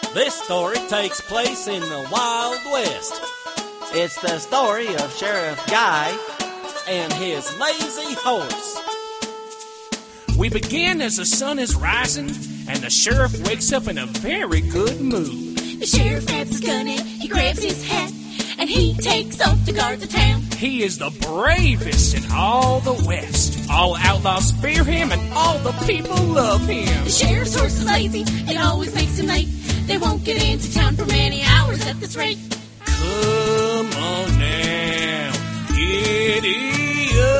This story takes place in the Wild West. It's the story of Sheriff Guy and his lazy horse. We begin as the sun is rising, and the sheriff wakes up in a very good mood. The sheriff grabs his gun and he grabs his hat, and he takes off to guard the town. He is the bravest in all the West. All outlaws fear him, and all the people love him. The sheriff's horse is lazy, it always makes him late. They won't get into town for many hours at this rate. Come on now, giddy up.